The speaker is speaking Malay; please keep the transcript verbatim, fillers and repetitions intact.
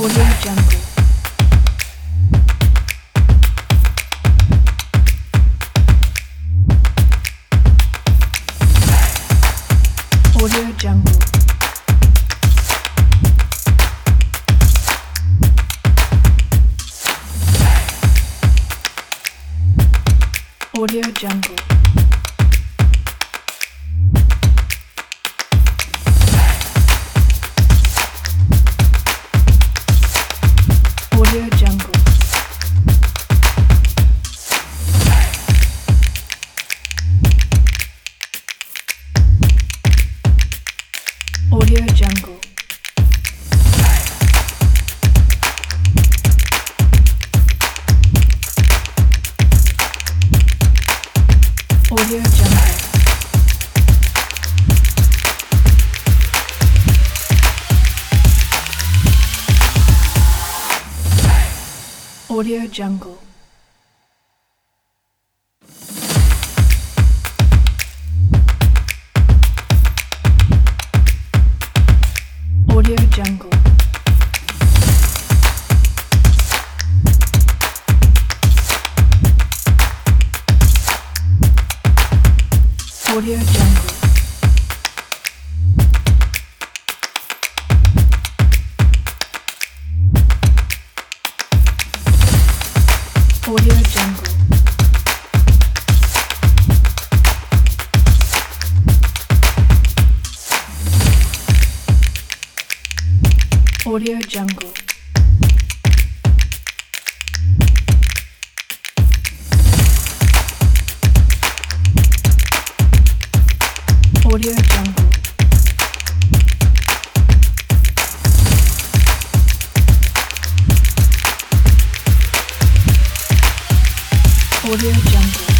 Audio Jungle. Audio Jungle. Audio Jungle. Audio Jungle. Audio Jungle. Audio Jungle. Audio Jungle. Audio Jungle. Audio Jungle. Audio Jungle. Audio Jungle. Audio Jungle. Audio Jungle.